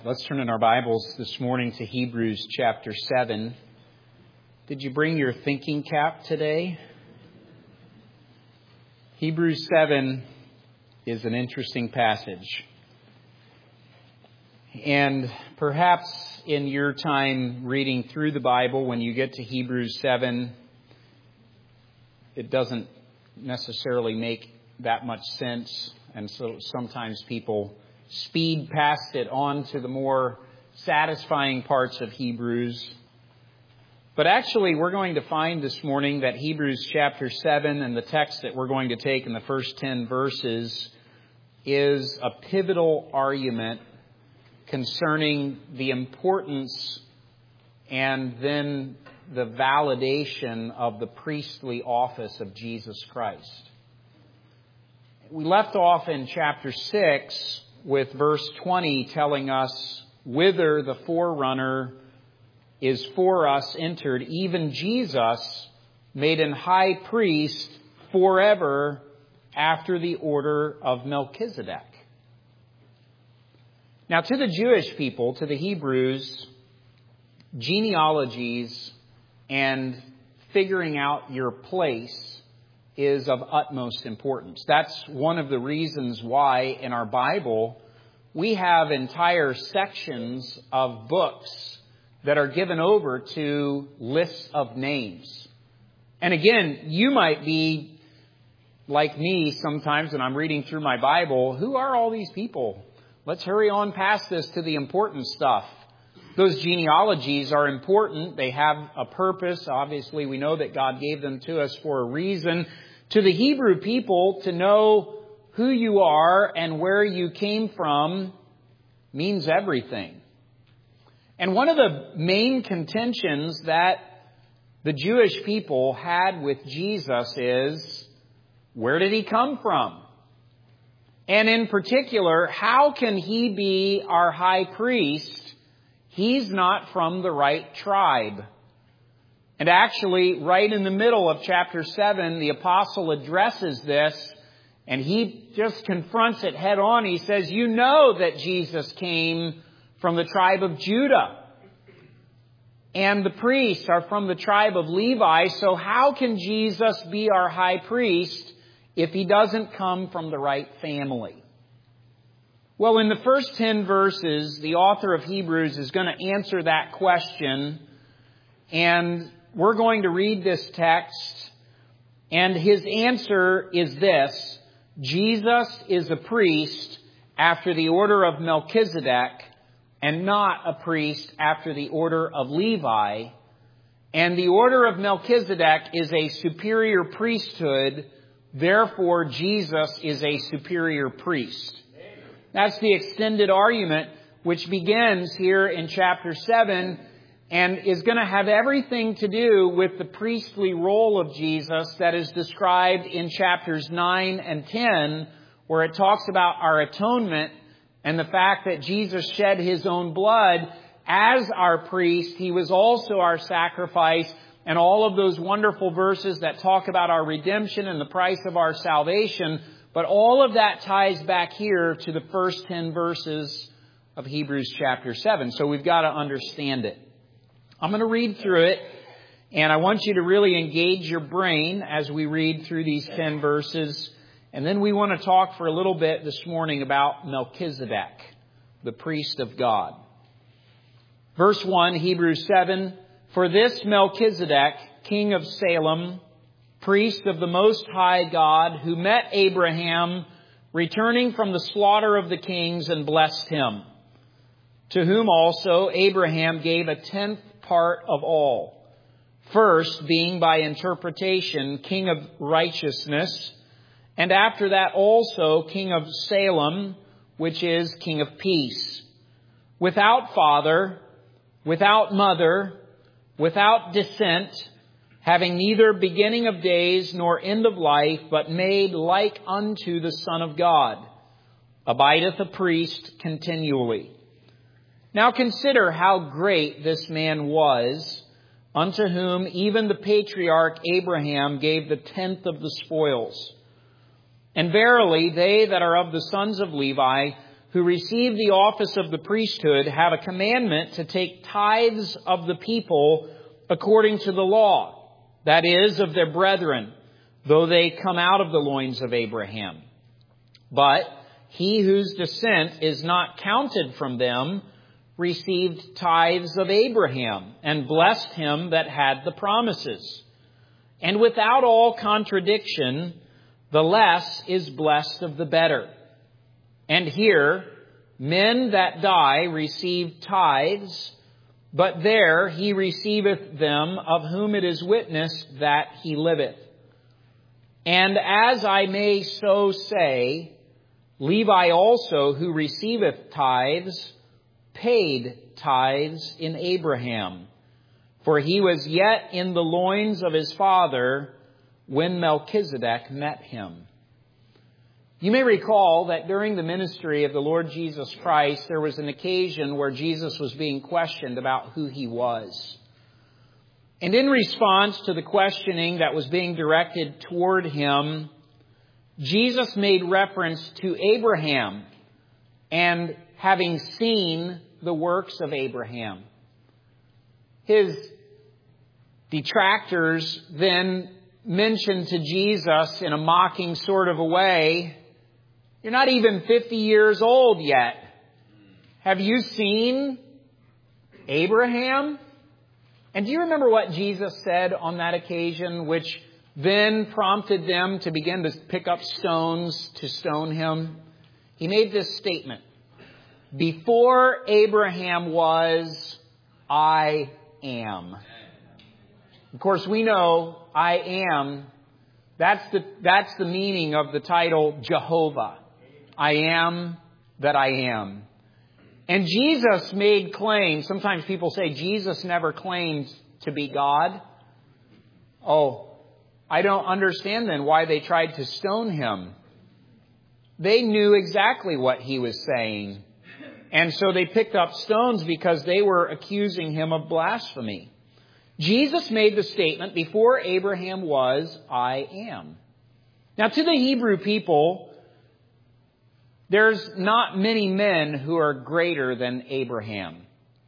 Let's turn in our Bibles this morning to Hebrews chapter 7. Did you bring your thinking cap today? Hebrews 7 is an interesting passage. And perhaps in your time reading through the Bible, when you get to Hebrews 7, it doesn't necessarily make that much sense. And so sometimes people speed past it on to the more satisfying parts of Hebrews. But actually, we're going to find this morning that Hebrews chapter 7 and the text that we're going to take in the first 10 verses is a pivotal argument concerning the importance and then the validation of the priestly office of Jesus Christ. We left off in chapter 6 with verse 20 telling us, "Whither the forerunner is for us entered, even Jesus, made an high priest forever after the order of Melchizedek." Now, to the Jewish people, to the Hebrews, genealogies and figuring out your place is of utmost importance. That's one of the reasons why in our Bible we have entire sections of books that are given over to lists of names. And again, you might be like me sometimes when I'm reading through my Bible. Who are all these people? Let's hurry on past this to the important stuff. Those genealogies are important. They have a purpose. Obviously, we know that God gave them to us for a reason. To the Hebrew people, to know who you are and where you came from means everything. And one of the main contentions that the Jewish people had with Jesus is, where did he come from? And in particular, how can he be our high priest? He's not from the right tribe. And actually, right in the middle of chapter 7, the apostle addresses this, and he just confronts it head on. He says, you know that Jesus came from the tribe of Judah, and the priests are from the tribe of Levi, so how can Jesus be our high priest if he doesn't come from the right family? Well, in the first 10 verses, the author of Hebrews is going to answer that question, and we're going to read this text, and his answer is this: Jesus is a priest after the order of Melchizedek and not a priest after the order of Levi. And the order of Melchizedek is a superior priesthood. Therefore, Jesus is a superior priest. That's the extended argument, which begins here in chapter 7 and is going to have everything to do with the priestly role of Jesus that is described in chapters 9 and 10, where it talks about our atonement and the fact that Jesus shed his own blood as our priest. He was also our sacrifice, and all of those wonderful verses that talk about our redemption and the price of our salvation. But all of that ties back here to the first 10 verses of Hebrews chapter 7. So we've got to understand it. I'm going to read through it, and I want you to really engage your brain as we read through these 10 verses. And then we want to talk for a little bit this morning about Melchizedek, the priest of God. Verse 1, Hebrews 7, "For this Melchizedek, king of Salem, priest of the Most High God, who met Abraham, returning from the slaughter of the kings, and blessed him, to whom also Abraham gave a tenth part of all. First, being by interpretation king of righteousness, and after that also king of Salem, which is king of peace. Without father, without mother, without descent, having neither beginning of days nor end of life, but made like unto the Son of God, abideth a priest continually. Now consider how great this man was, unto whom even the patriarch Abraham gave the tenth of the spoils. And verily, they that are of the sons of Levi, who receive the office of the priesthood have a commandment to take tithes of the people according to the law, that is, of their brethren, though they come out of the loins of Abraham. But he whose descent is not counted from them received tithes of Abraham and blessed him that had the promises. And without all contradiction, the less is blessed of the better. And here, men that die receive tithes, but there he receiveth them of whom it is witnessed that he liveth. And as I may so say, Levi also, who receiveth tithes, paid tithes in Abraham, for he was yet in the loins of his father when Melchizedek met him. You may recall that during the ministry of the Lord Jesus Christ, there was an occasion where Jesus was being questioned about who he was. And in response to the questioning that was being directed toward him, Jesus made reference to Abraham and having seen the works of Abraham. His detractors then mentioned to Jesus in a mocking sort of a way, "You're not even 50 years old yet. Have you seen Abraham?" And do you remember what Jesus said on that occasion, which then prompted them to begin to pick up stones to stone him? He made this statement: "Before Abraham was, I am." Of course, we know I am. That's the meaning of the title Jehovah. I am that I am. And Jesus made claims. Sometimes people say Jesus never claimed to be God. Oh, I don't understand then why they tried to stone him. They knew exactly what he was saying. And so they picked up stones because they were accusing him of blasphemy. Jesus made the statement, "Before Abraham was, I am." Now, to the Hebrew people, there's not many men who are greater than Abraham.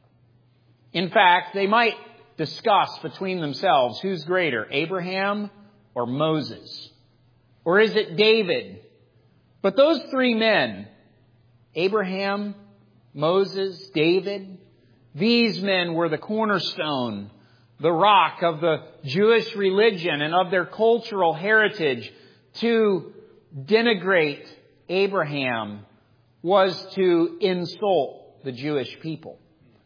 In fact, they might discuss between themselves who's greater, Abraham or Moses? Or is it David? But those three men, Abraham, Moses, David, these men were the cornerstone, the rock of the Jewish religion and of their cultural heritage. To denigrate Abraham was to insult the Jewish people.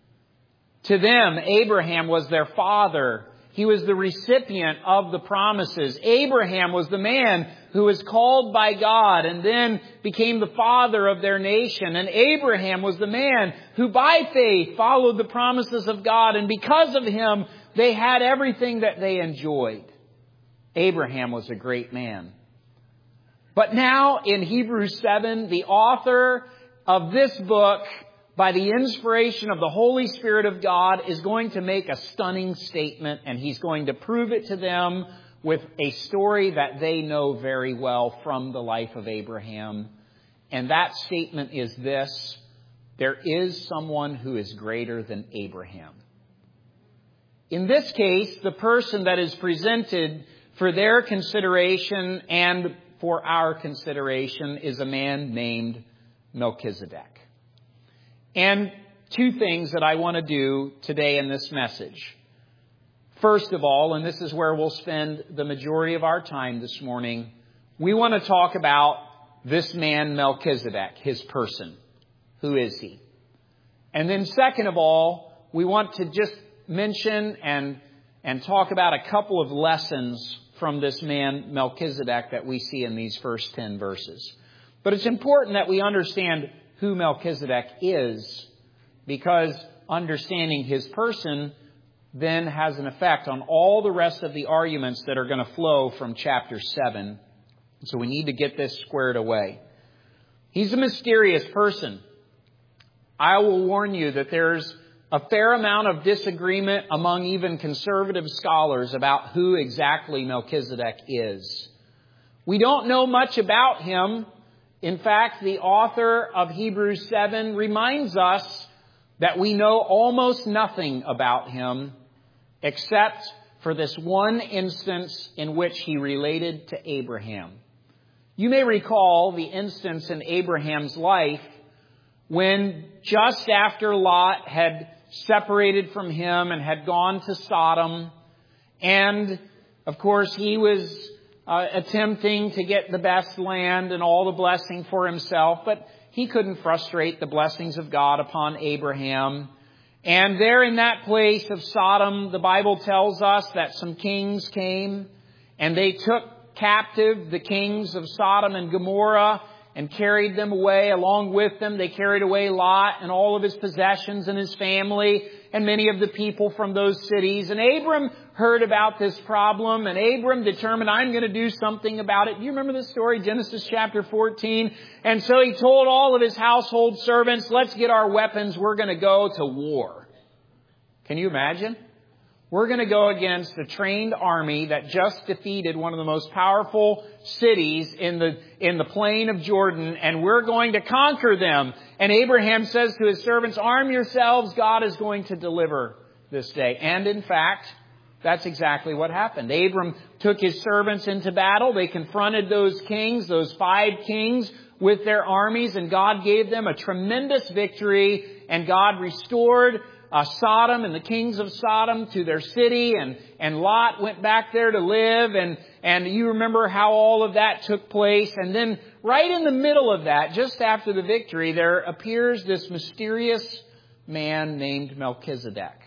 To them, Abraham was their father. He was the recipient of the promises. Abraham was the man who was called by God and then became the father of their nation. And Abraham was the man who by faith followed the promises of God. And because of him, they had everything that they enjoyed. Abraham was a great man. But now in Hebrews 7, the author of this book, by the inspiration of the Holy Spirit of God, is going to make a stunning statement, and he's going to prove it to them with a story that they know very well from the life of Abraham. And that statement is this: there is someone who is greater than Abraham. In this case, the person that is presented for their consideration and for our consideration is a man named Melchizedek. And two things that I want to do today in this message. First of all, and this is where we'll spend the majority of our time this morning, we want to talk about this man Melchizedek, his person. Who is he? And then second of all, we want to just mention and talk about a couple of lessons from this man Melchizedek that we see in these first 10 verses. But it's important that we understand who Melchizedek is, because understanding his person then has an effect on all the rest of the arguments that are going to flow from chapter 7. So we need to get this squared away. He's a mysterious person. I will warn you that there's a fair amount of disagreement among even conservative scholars about who exactly Melchizedek is. We don't know much about him In fact, the author of Hebrews 7 reminds us that we know almost nothing about him except for this one instance in which he related to Abraham. You may recall the instance in Abraham's life when just after Lot had separated from him and had gone to Sodom, and of course he was attempting to get the best land and all the blessing for himself, but he couldn't frustrate the blessings of God upon Abraham. And there in that place of Sodom, the Bible tells us that some kings came and they took captive the kings of Sodom and Gomorrah and carried them away. Along with them, they carried away Lot and all of his possessions and his family and many of the people from those cities. And Abram heard about this problem, and Abram determined, I'm going to do something about it. Do you remember the story? Genesis chapter 14. And so he told all of his household servants, let's get our weapons. We're going to go to war. Can you imagine? We're going to go against a trained army that just defeated one of the most powerful cities in the plain of Jordan, and we're going to conquer them. And Abraham says to his servants, arm yourselves, God is going to deliver this day. And in fact, that's exactly what happened. Abram took his servants into battle. They confronted those kings, those 5 kings, with their armies, and God gave them a tremendous victory, and God restored Sodom and the kings of Sodom to their city, and Lot went back there to live, and you remember how all of that took place. And then right in the middle of that, just after the victory, there appears this mysterious man named Melchizedek.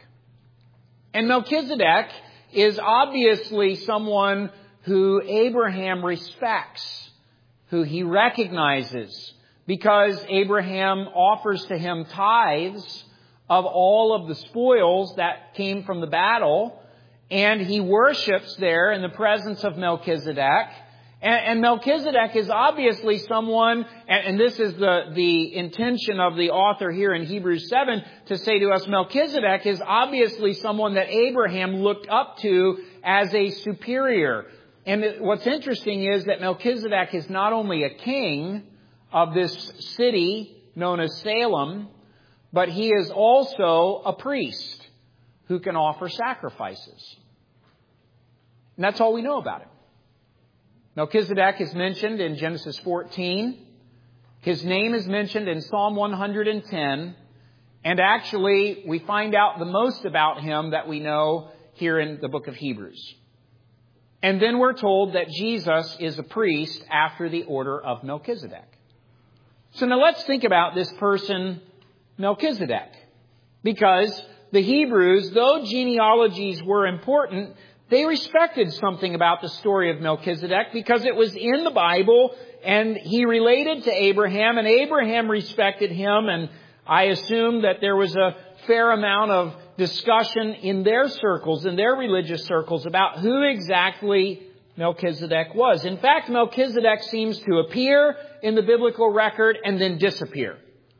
And Melchizedek is obviously someone who Abraham respects, who he recognizes, because Abraham offers to him tithes of all of the spoils that came from the battle, and he worships there in the presence of Melchizedek. And Melchizedek is obviously someone, and this is the intention of the author here in Hebrews 7 to say to us, Melchizedek is obviously someone that Abraham looked up to as a superior. And what's interesting is that Melchizedek is not only a king of this city known as Salem, but he is also a priest who can offer sacrifices. And that's all we know about him. Melchizedek is mentioned in Genesis 14. His name is mentioned in Psalm 110. And actually, we find out the most about him that we know here in the book of Hebrews. And then we're told that Jesus is a priest after the order of Melchizedek. So now let's think about this person, Melchizedek. Because the Hebrews, though genealogies were important, they respected something about the story of Melchizedek because it was in the Bible and he related to Abraham and Abraham respected him. And I assume that there was a fair amount of discussion in their circles, in their religious circles, about who exactly Melchizedek was. In fact, Melchizedek seems to appear in the biblical record and then disappear.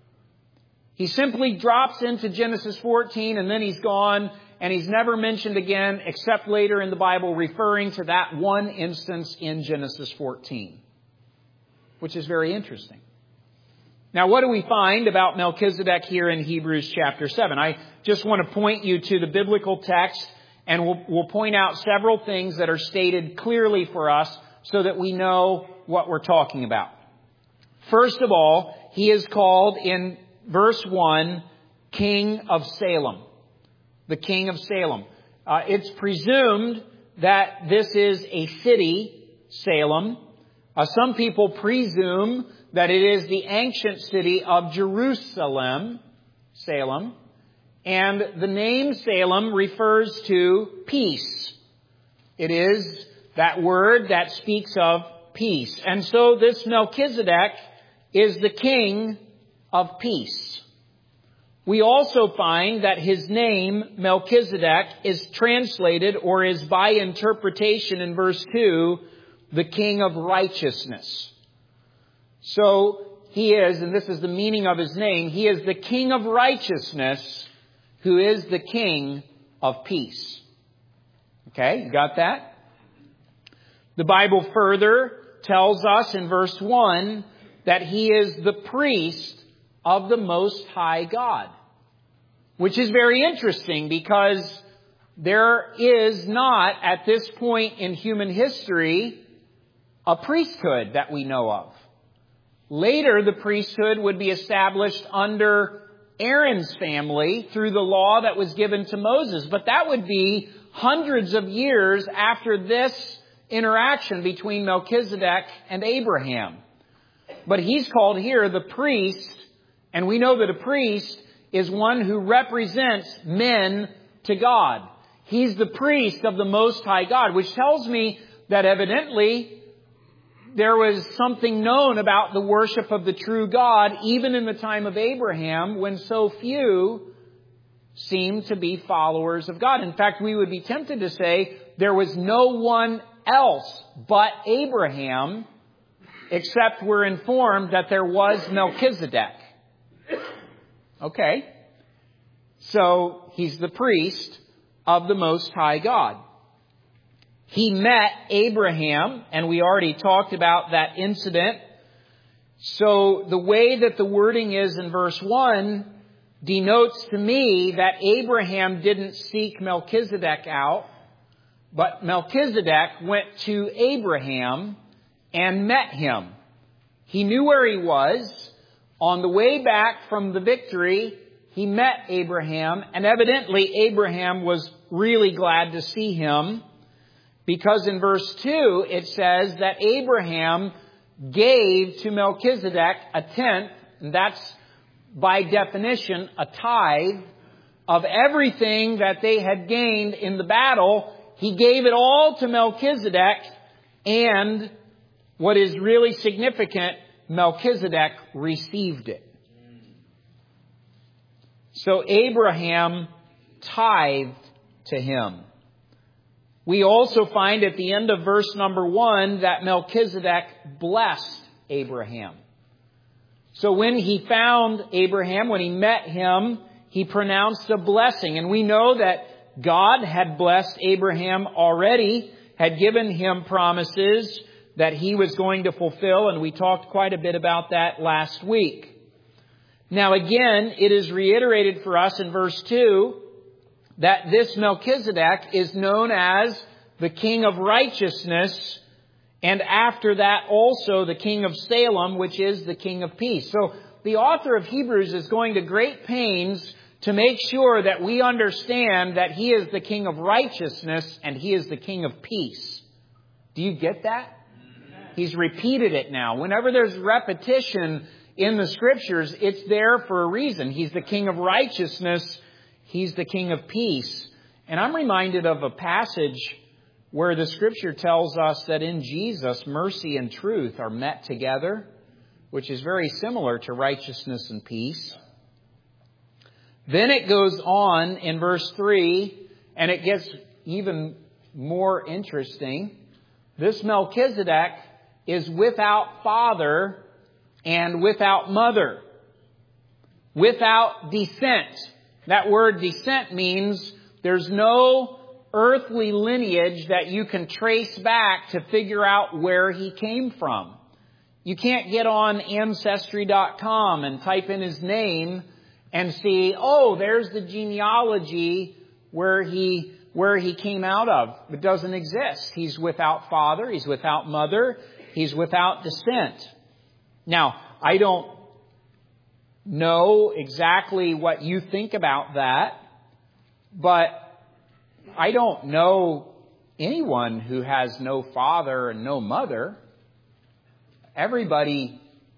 He simply drops into Genesis 14 and then he's gone, and he's never mentioned again except later in the Bible referring to that one instance in Genesis 14, which is very interesting. Now, what do we find about Melchizedek here in Hebrews chapter 7? I just want to point you to the biblical text, and we'll point out several things that are stated clearly for us so that we know what we're talking about. First of all, he is called in verse 1, King of Salem. The King of Salem. It's presumed that this is a city, Salem. Some people presume that it is the ancient city of Jerusalem, Salem. And the name Salem refers to peace. It is that word that speaks of peace. And so this Melchizedek is the king of peace. We also find that his name, Melchizedek, is translated or is by interpretation in verse 2, the king of righteousness. So he is, and this is the meaning of his name, he is the king of righteousness who is the king of peace. Okay, you got that? The Bible further tells us in verse 1 that he is the priest of the Most High God. Which is very interesting because there is not, at this point in human history, a priesthood that we know of. Later, the priesthood would be established under Aaron's family through the law that was given to Moses. But that would be hundreds of years after this interaction between Melchizedek and Abraham. But he's called here the priest, and we know that a priest is one who represents men to God. He's the priest of the Most High God, which tells me that evidently there was something known about the worship of the true God, even in the time of Abraham, when so few seemed to be followers of God. In fact, we would be tempted to say there was no one else but Abraham, except we're informed that there was Melchizedek. Okay. So he's the priest of the Most High God. He met Abraham, and we already talked about that incident. So the way that the wording is in verse 1 denotes to me that Abraham didn't seek Melchizedek out, but Melchizedek went to Abraham and met him. He knew where he was. On the way back from the victory, he met Abraham, and evidently Abraham was really glad to see him, because in verse 2 it says that Abraham gave to Melchizedek a tenth, and that's by definition a tithe of everything that they had gained in the battle. He gave it all to Melchizedek, and what is really significant, Melchizedek received it. So Abraham tithed to him. We also find at the end of verse number 1 that Melchizedek blessed Abraham. So when he found Abraham, when he met him, he pronounced a blessing. And we know that God had blessed Abraham already, had given him promises that he was going to fulfill, and we talked quite a bit about that last week. Now again, it is reiterated for us in verse 2 that this Melchizedek is known as the King of Righteousness, and after that also the King of Salem, which is the King of Peace. So the author of Hebrews is going to great pains to make sure that we understand that he is the King of Righteousness and he is the King of Peace. Do you get that? He's repeated it now. Whenever there's repetition in the Scriptures, it's there for a reason. He's the King of Righteousness. He's the King of Peace. And I'm reminded of a passage where the Scripture tells us that in Jesus, mercy and truth are met together, which is very similar to righteousness and peace. Then it goes on in verse 3, and it gets even more interesting. This Melchizedek is without father and without mother, without descent. That word descent means there's no earthly lineage that you can trace back to figure out where he came from. You can't get on Ancestry.com and type in his name and see, oh, there's the genealogy where he came out of. It doesn't exist. He's without father. He's without mother. He's without descent. Now, I don't know exactly what you think about that, but I don't know anyone who has no father and no mother. Everybody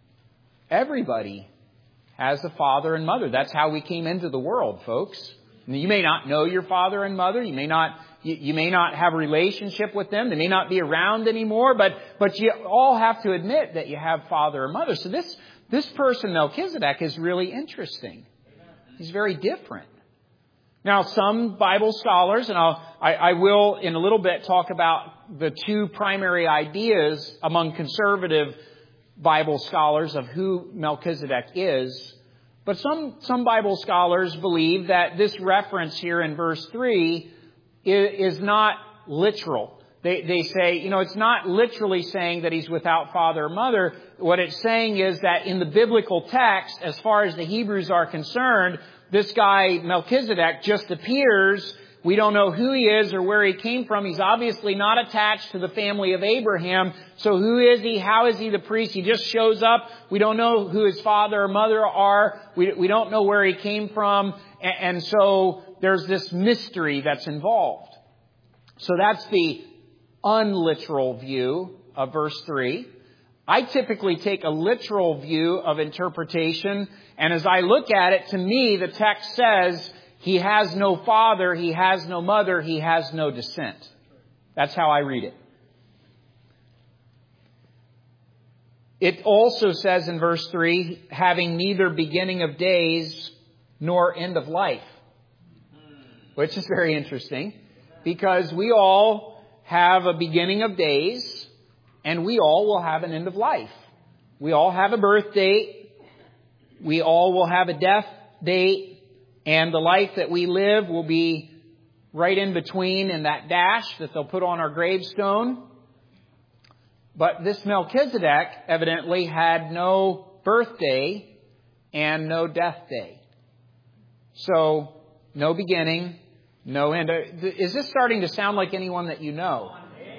has a father and mother. That's how we came into the world, folks. You may not know your father and mother. You may not have a relationship with them. They may not be around anymore, but you all have to admit that you have father or mother. So this person, Melchizedek, is really interesting. He's very different. Now, some Bible scholars, and I will in a little bit talk about the two primary ideas among conservative Bible scholars of who Melchizedek is. But some Bible scholars believe that this reference here in verse 3 is not literal. They say, it's not literally saying that he's without father or mother. What it's saying is that in the biblical text, as far as the Hebrews are concerned, this guy Melchizedek just appears. We don't know who he is or where he came from. He's obviously not attached to the family of Abraham. So who is he? How is he the priest? He just shows up. We don't know who his father or mother are. We don't know where he came from. And so there's this mystery that's involved. So that's the unliteral view of verse 3. I typically take a literal view of interpretation. And as I look at it, to me, the text says, he has no father, he has no mother, he has no descent. That's how I read it. It also says in verse 3, having neither beginning of days nor end of life. Which is very interesting, because we all have a beginning of days and we all will have an end of life. We all have a birth date. We all will have a death date. And the life that we live will be right in between in that dash that they'll put on our gravestone. But this Melchizedek evidently had no birthday and no death day. So, no beginning, no end. Is this starting to sound like anyone that you know?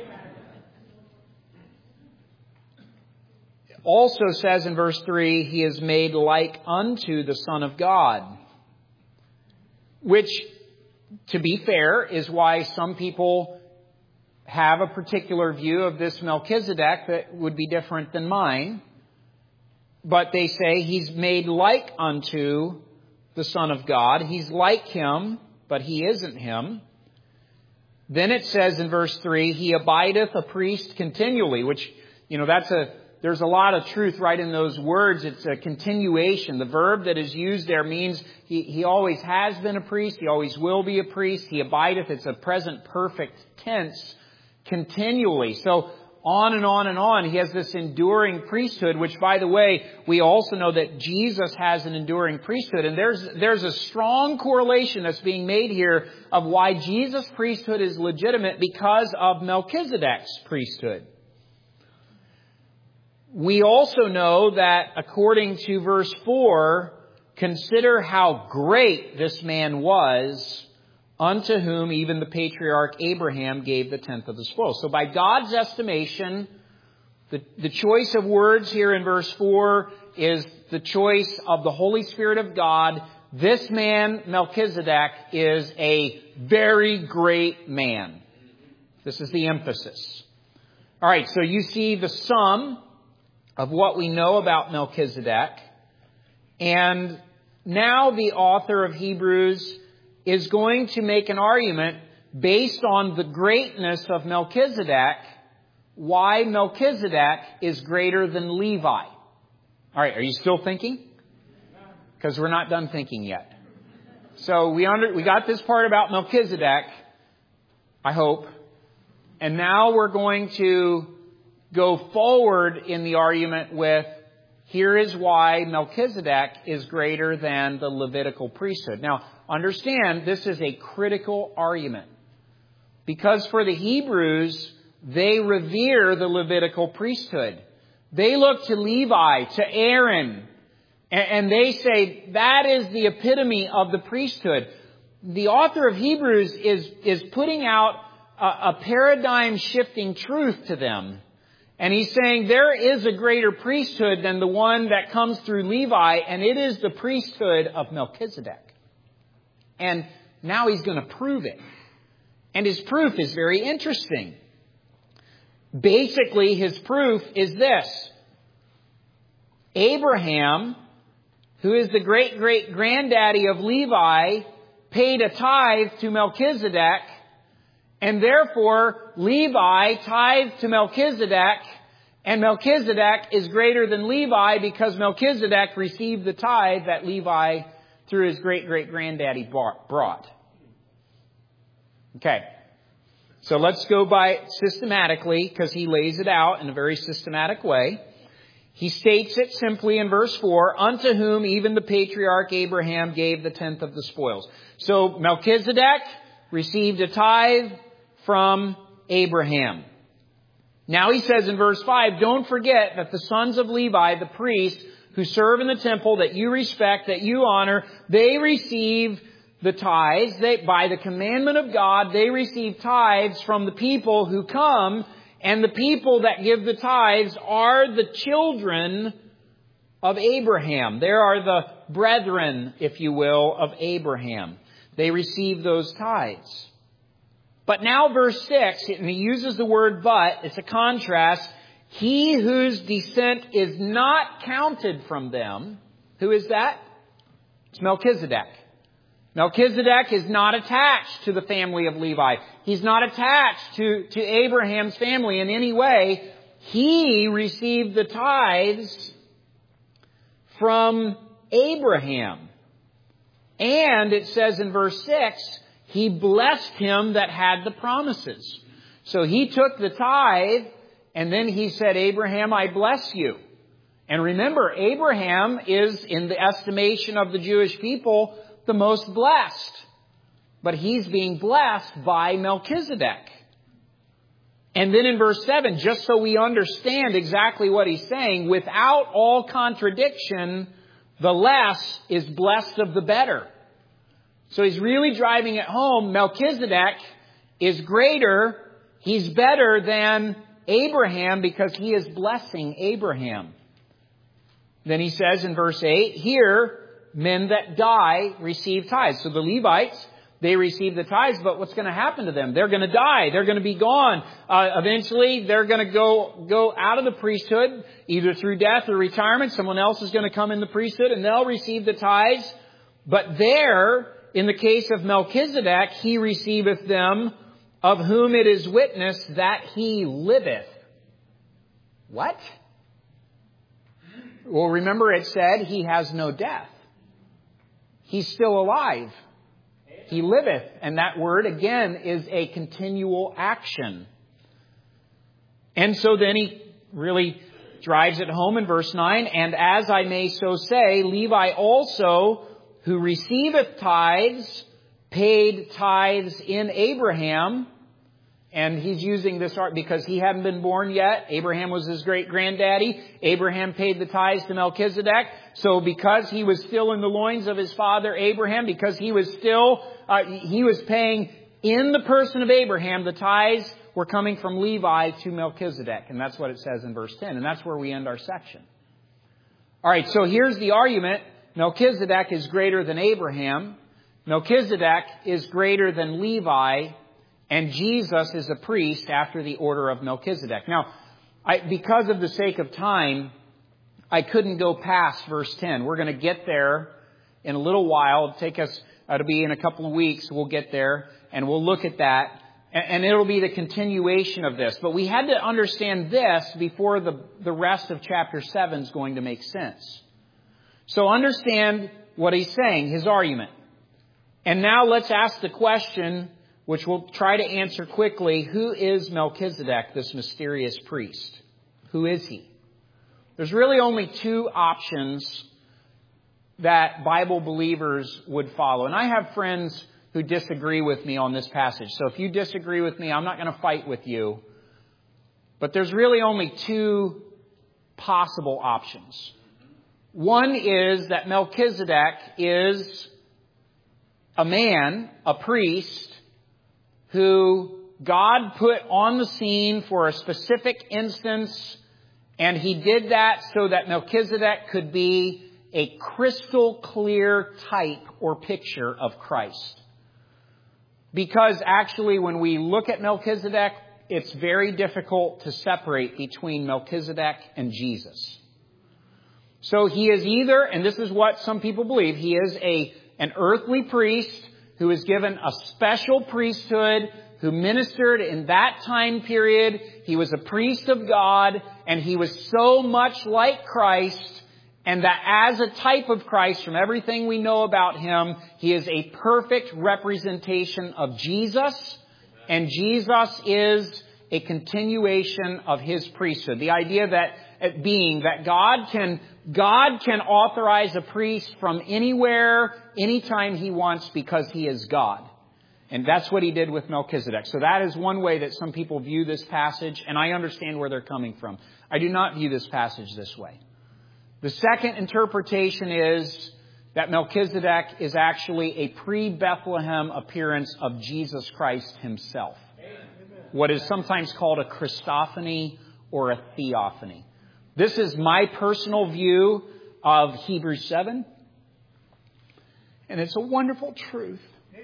It also says in verse 3, he is made like unto the Son of God. Which, to be fair, is why some people have a particular view of this Melchizedek that would be different than mine. But they say he's made like unto the Son of God. He's like him, but he isn't him. Then it says in verse 3, he abideth a priest continually, which, there's a lot of truth right in those words. It's a continuation. The verb that is used there means he always has been a priest. He always will be a priest. He abideth. It's a present perfect tense continually. So on and on and on. He has this enduring priesthood, which, by the way, we also know that Jesus has an enduring priesthood. And there's a strong correlation that's being made here of why Jesus' priesthood is legitimate because of Melchizedek's priesthood. We also know that according to verse 4, consider how great this man was, unto whom even the patriarch Abraham gave the tenth of the spoil. So by God's estimation, the choice of words here in verse 4 is the choice of the Holy Spirit of God. This man, Melchizedek, is a very great man. This is the emphasis. All right, so you see the sum of what we know about Melchizedek. And now the author of Hebrews is going to make an argument based on the greatness of Melchizedek, why Melchizedek is greater than Levi. All right, are you still thinking? Because we're not done thinking yet. So we got this part about Melchizedek, I hope. And now we're going to go forward in the argument with, here is why Melchizedek is greater than the Levitical priesthood. Now, understand, this is a critical argument. Because for the Hebrews, they revere the Levitical priesthood. They look to Levi, to Aaron, and they say that is the epitome of the priesthood. The author of Hebrews is putting out a paradigm-shifting truth to them. And he's saying there is a greater priesthood than the one that comes through Levi, and it is the priesthood of Melchizedek. And now he's going to prove it. And his proof is very interesting. Basically, his proof is this. Abraham, who is the great-great-granddaddy of Levi, paid a tithe to Melchizedek, and therefore Levi tithed to Melchizedek, and Melchizedek is greater than Levi because Melchizedek received the tithe that Levi, through his great-great-granddaddy, brought. Okay. So let's go by systematically, because he lays it out in a very systematic way. He states it simply in verse 4, unto whom even the patriarch Abraham gave the tenth of the spoils. So Melchizedek received a tithe from Abraham. Now he says in verse 5, don't forget that the sons of Levi, the priests, who serve in the temple, that you respect, that you honor, they receive the tithes. By the commandment of God, they receive tithes from the people who come, and the people that give the tithes are the children of Abraham. There are the brethren, if you will, of Abraham. They receive those tithes. But now verse 6, and he uses the word but, it's a contrast. He whose descent is not counted from them, who is that? It's Melchizedek. Melchizedek is not attached to the family of Levi. He's not attached to Abraham's family in any way. He received the tithes from Abraham. And it says in verse 6, he blessed him that had the promises. So he took the tithe, and then he said, Abraham, I bless you. And remember, Abraham is, in the estimation of the Jewish people, the most blessed. But he's being blessed by Melchizedek. And then in verse 7, just so we understand exactly what he's saying, without all contradiction, the less is blessed of the better. So he's really driving it home. Melchizedek is greater. He's better than Abraham because he is blessing Abraham. Then he says in verse 8, here, men that die receive tithes. So the Levites, they receive the tithes, but what's going to happen to them? They're going to die. They're going to be gone. Eventually, they're going to go out of the priesthood, either through death or retirement. Someone else is going to come in the priesthood, and they'll receive the tithes. But there, in the case of Melchizedek, he receiveth them, of whom it is witnessed that he liveth. What? Well, remember it said he has no death. He's still alive. He liveth. And that word, again, is a continual action. And so then he really drives it home in verse 9. And as I may so say, Levi also, who receiveth tithes, paid tithes in Abraham. And he's using this art because he hadn't been born yet. Abraham was his great-granddaddy. Abraham paid the tithes to Melchizedek. So because he was still in the loins of his father Abraham, because he was paying in the person of Abraham, the tithes were coming from Levi to Melchizedek. And that's what it says in verse 10. And that's where we end our section. All right, so here's the argument. Melchizedek is greater than Abraham. Melchizedek is greater than Levi. And Jesus is a priest after the order of Melchizedek. Now, because of the sake of time, I couldn't go past verse 10. We're going to get there in a little while. It'll be in a couple of weeks. We'll get there and we'll look at that. And it'll be the continuation of this. But we had to understand this before the rest of chapter 7 is going to make sense. So understand what he's saying, his argument. And now let's ask the question, which we'll try to answer quickly. Who is Melchizedek, this mysterious priest? Who is he? There's really only two options that Bible believers would follow. And I have friends who disagree with me on this passage. So if you disagree with me, I'm not going to fight with you. But there's really only two possible options. One is that Melchizedek is a man, a priest, who God put on the scene for a specific instance, and he did that so that Melchizedek could be a crystal clear type or picture of Christ. Because actually when we look at Melchizedek, it's very difficult to separate between Melchizedek and Jesus. So he is either, and this is what some people believe, he is an earthly priest who is given a special priesthood, who ministered in that time period. He was a priest of God, and he was so much like Christ, and that as a type of Christ, from everything we know about him, he is a perfect representation of Jesus, and Jesus is a continuation of his priesthood. The idea that being that God can authorize a priest from anywhere, anytime he wants, because he is God. And that's what he did with Melchizedek. So that is one way that some people view this passage, and I understand where they're coming from. I do not view this passage this way. The second interpretation is that Melchizedek is actually a pre-Bethlehem appearance of Jesus Christ himself. What is sometimes called a Christophany or a theophany. This is my personal view of Hebrews 7. And it's a wonderful truth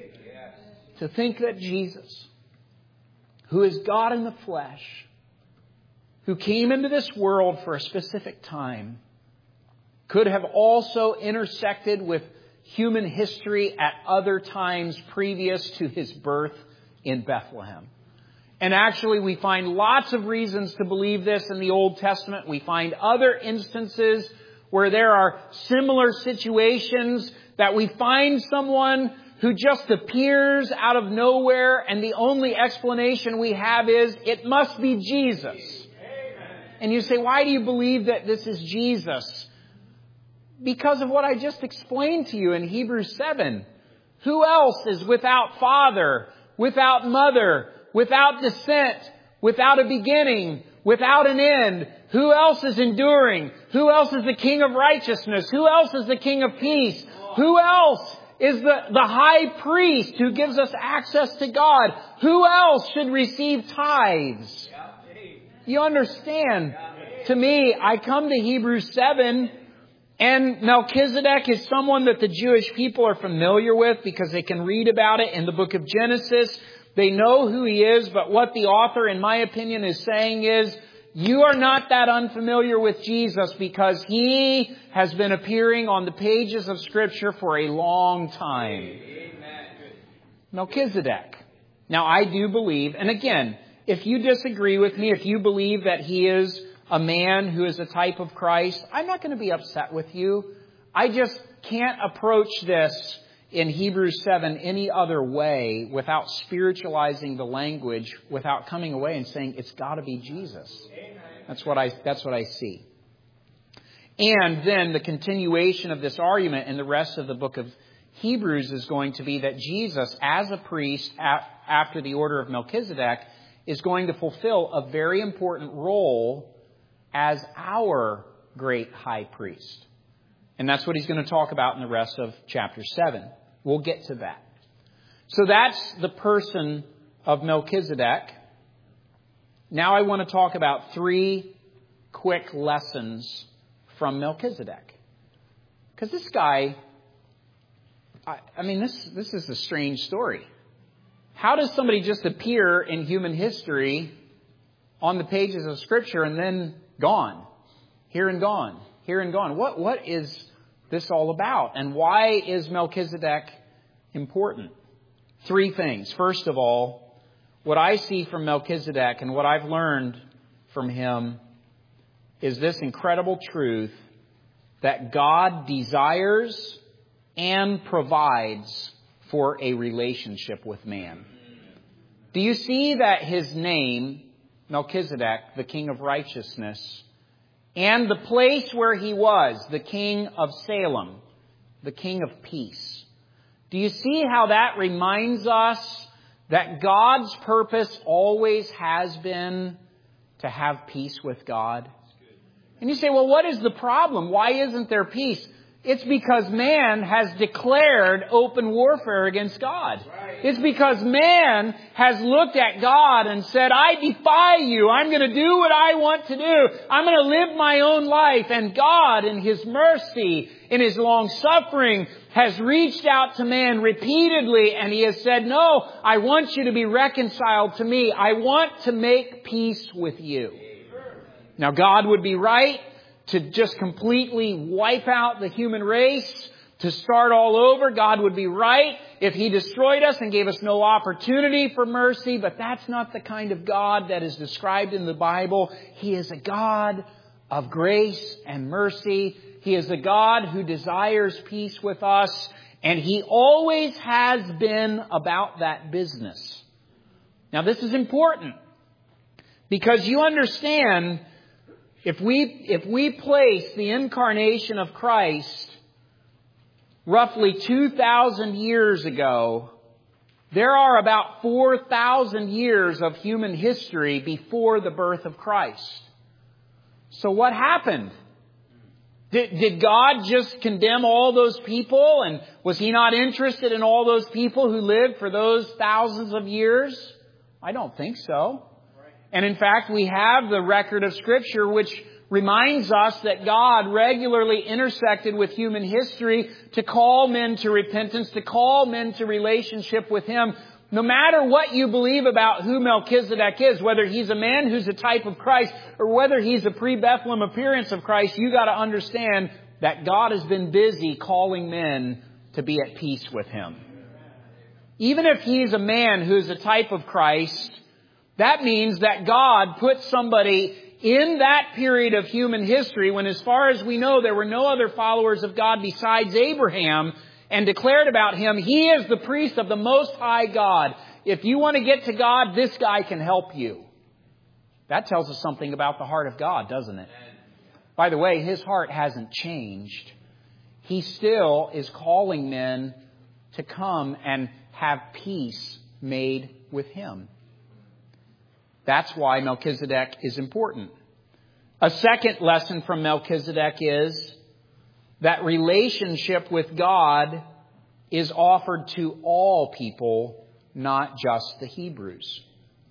to think that Jesus, who is God in the flesh, who came into this world for a specific time, could have also intersected with human history at other times previous to his birth in Bethlehem. And actually, we find lots of reasons to believe this in the Old Testament. We find other instances where there are similar situations that we find someone who just appears out of nowhere, and the only explanation we have is, it must be Jesus. Amen. And you say, why do you believe that this is Jesus? Because of what I just explained to you in Hebrews 7. Who else is without father, without mother, without descent, without a beginning, without an end? Who else is enduring? Who else is the King of righteousness? Who else is the King of peace? Who else is the high priest who gives us access to God? Who else should receive tithes? You understand? To me, I come to Hebrews 7, and Melchizedek is someone that the Jewish people are familiar with because they can read about it in the book of Genesis. They know who he is, but what the author, in my opinion, is saying is, you are not that unfamiliar with Jesus because he has been appearing on the pages of Scripture for a long time. Amen. Melchizedek. Now, I do believe, and again, if you disagree with me, if you believe that he is a man who is a type of Christ, I'm not going to be upset with you. I just can't approach this in Hebrews 7 any other way without spiritualizing the language, without coming away and saying it's got to be Jesus. That's what I see. And then the continuation of this argument in the rest of the book of Hebrews is going to be that Jesus, as a priest after the order of Melchizedek, is going to fulfill a very important role as our great high priest. And that's what he's going to talk about in the rest of chapter 7. We'll get to that. So that's the person of Melchizedek. Now I want to talk about 3 quick lessons from Melchizedek. Because this guy, this is a strange story. How does somebody just appear in human history on the pages of Scripture and then gone? Here and gone. Here and gone. What is this all about? And why is Melchizedek important? 3 things. First of all, what I see from Melchizedek and what I've learned from him is this incredible truth that God desires and provides for a relationship with man. Do you see that his name, Melchizedek, the King of righteousness, and the place where he was, the King of Salem, the King of peace. Do you see how that reminds us that God's purpose always has been to have peace with God? And you say, well, what is the problem? Why isn't there peace? It's because man has declared open warfare against God. It's because man has looked at God and said, I defy you. I'm going to do what I want to do. I'm going to live my own life. And God, in His mercy, in His long suffering, has reached out to man repeatedly. And He has said, no, I want you to be reconciled to me. I want to make peace with you. Now, God would be right to just completely wipe out the human race, to start all over. God would be right if He destroyed us and gave us no opportunity for mercy. But that's not the kind of God that is described in the Bible. He is a God of grace and mercy. He is a God who desires peace with us. And He always has been about that business. Now, this is important because you understand, if we place the incarnation of Christ roughly 2,000 years ago There are about 4,000 years of human history before the birth of Christ. So what happened? Did God just condemn all those people? And was He not interested in all those people who lived for those thousands of years? I don't think so. And in fact, we have the record of Scripture which reminds us that God regularly intersected with human history to call men to repentance, to call men to relationship with Him. No matter what you believe about who Melchizedek is, whether he's a man who's a type of Christ or whether he's a pre-Bethlehem appearance of Christ, you got to understand that God has been busy calling men to be at peace with Him. Even if he's a man who's a type of Christ, that means that God put somebody in that period of human history when, as far as we know, there were no other followers of God besides Abraham, and declared about him, he is the priest of the Most High God. If you want to get to God, this guy can help you. That tells us something about the heart of God, doesn't it? By the way, His heart hasn't changed. He still is calling men to come and have peace made with Him. That's why Melchizedek is important. A second lesson from Melchizedek is that relationship with God is offered to all people, not just the Hebrews.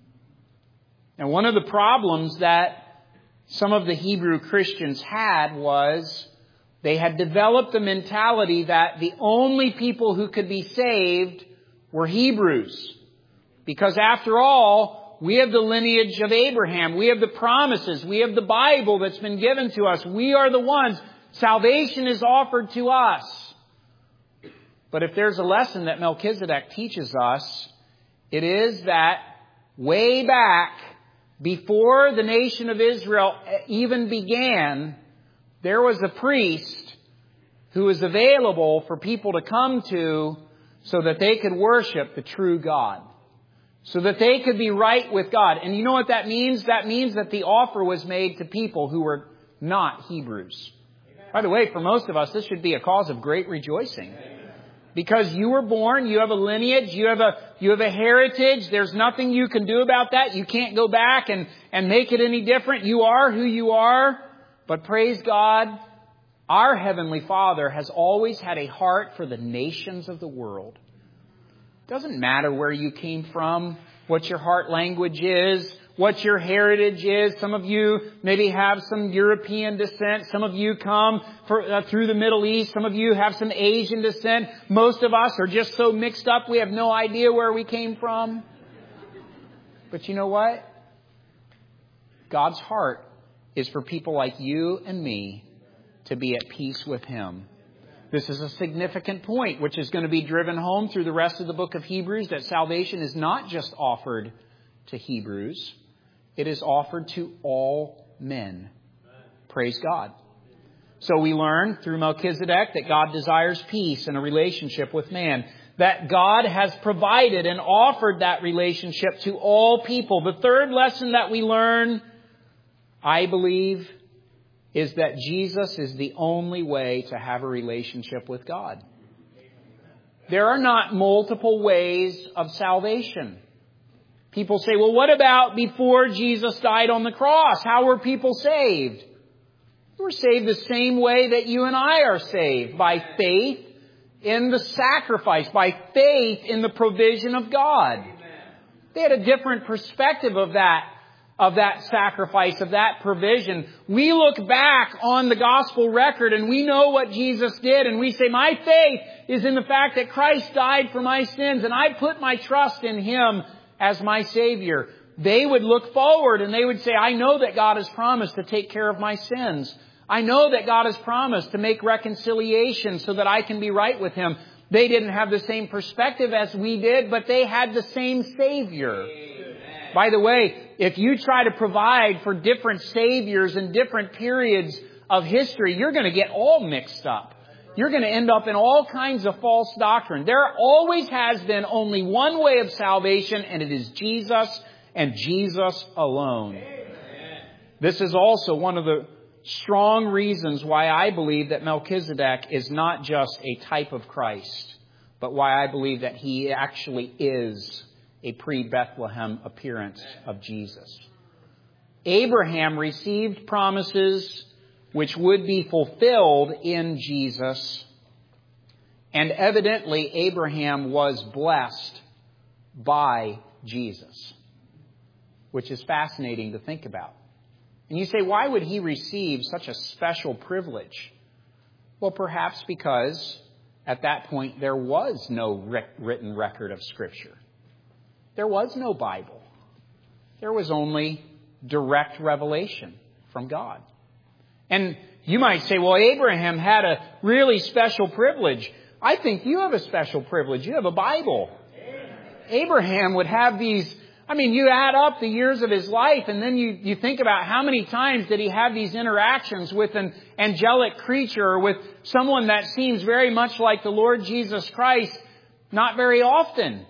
Now, one of the problems that some of the Hebrew Christians had was they had developed a mentality that the only people who could be saved were Hebrews. Because after all, we have the lineage of Abraham. We have the promises. We have the Bible that's been given to us. We are the ones. Salvation is offered to us. But if there's a lesson that Melchizedek teaches us, it is that way back, before the nation of Israel even began, there was a priest who was available for people to come to so that they could worship the true God. So that they could be right with God. And you know what that means? That means that the offer was made to people who were not Hebrews. By the way, for most of us, this should be a cause of great rejoicing. Because you were born, you have a lineage, you have a heritage. There's nothing you can do about that. You can't go back and make it any different. You are who you are. But praise God, our Heavenly Father has always had a heart for the nations of the world. It doesn't matter where you came from, what your heart language is, what your heritage is. Some of you maybe have some European descent. Some of you come through the Middle East. Some of you have some Asian descent. Most of us are just so mixed up we have no idea where we came from. But you know what? God's heart is for people like you and me to be at peace with Him. This is a significant point which is going to be driven home through the rest of the book of Hebrews, that salvation is not just offered to Hebrews. It is offered to all men. Praise God. So we learn through Melchizedek that God desires peace and a relationship with man. That God has provided and offered that relationship to all people. The third lesson that we learn, I believe, is that Jesus is the only way to have a relationship with God. There are not multiple ways of salvation. People say, well, what about before Jesus died on the cross? How were people saved? They were saved the same way that you and I are saved, by faith in the sacrifice, by faith in the provision of God. They had a different perspective of that sacrifice, of that provision. We look back on the gospel record and we know what Jesus did, and we say, my faith is in the fact that Christ died for my sins and I put my trust in Him as my Savior. They would look forward and they would say, I know that God has promised to take care of my sins. I know that God has promised to make reconciliation so that I can be right with Him. They didn't have the same perspective as we did, but they had the same Savior. Amen. By the way, if you try to provide for different Saviors in different periods of history, you're going to get all mixed up. You're going to end up in all kinds of false doctrine. There always has been only one way of salvation, and it is Jesus and Jesus alone. Amen. This is also one of the strong reasons why I believe that Melchizedek is not just a type of Christ, but why I believe that he actually is a pre-Bethlehem appearance of Jesus. Abraham received promises which would be fulfilled in Jesus. And evidently, Abraham was blessed by Jesus, which is fascinating to think about. And you say, why would he receive such a special privilege? Well, perhaps because at that point there was no written record of Scripture. There was no Bible. There was only direct revelation from God. And you might say, well, Abraham had a really special privilege. I think you have a special privilege. You have a Bible. Abraham would have these, you add up the years of his life, and then you think about how many times did he have these interactions with an angelic creature or with someone that seems very much like the Lord Jesus Christ. Not very often.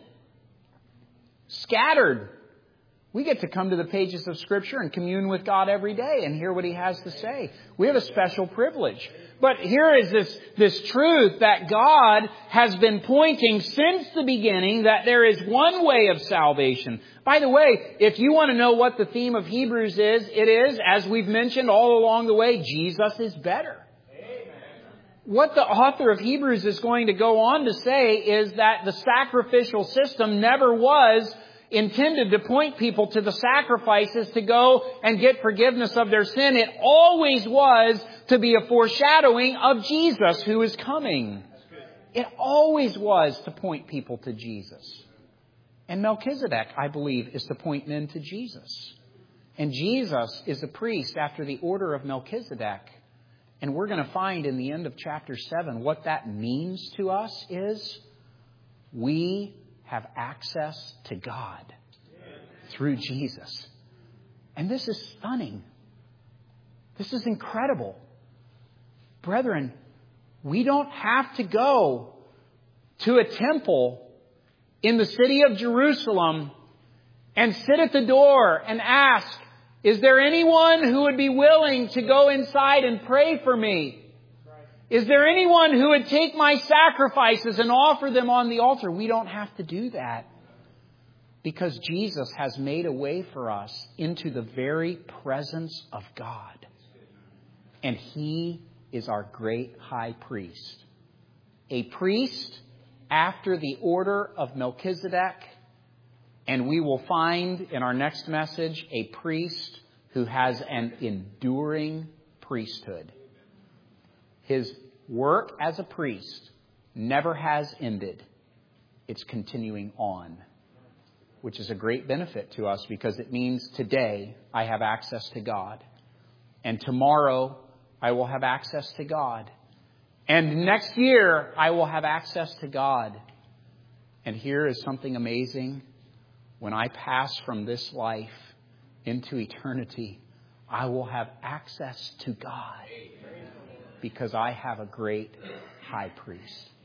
Scattered. We get to come to the pages of Scripture and commune with God every day and hear what He has to say. We have a special privilege. But here is this truth that God has been pointing since the beginning, that there is one way of salvation. By the way, if you want to know what the theme of Hebrews is, it is, as we've mentioned all along the way, Jesus is better. Amen. What the author of Hebrews is going to go on to say is that the sacrificial system never was intended to point people to the sacrifices to go and get forgiveness of their sin. It always was to be a foreshadowing of Jesus who is coming. It always was to point people to Jesus. And Melchizedek, I believe, is to point men to Jesus. And Jesus is a priest after the order of Melchizedek. And we're going to find in the end of chapter 7 what that means to us is we have access to God through Jesus. And this is stunning. This is incredible. Brethren, we don't have to go to a temple in the city of Jerusalem and sit at the door and ask, is there anyone who would be willing to go inside and pray for me? Is there anyone who would take my sacrifices and offer them on the altar? We don't have to do that because Jesus has made a way for us into the very presence of God. And He is our great high priest. A priest after the order of Melchizedek. And we will find in our next message a priest who has an enduring priesthood. His work as a priest never has ended. It's continuing on, which is a great benefit to us because it means today I have access to God. And tomorrow I will have access to God. And next year I will have access to God. And here is something amazing. When I pass from this life into eternity, I will have access to God because I have a great high priest.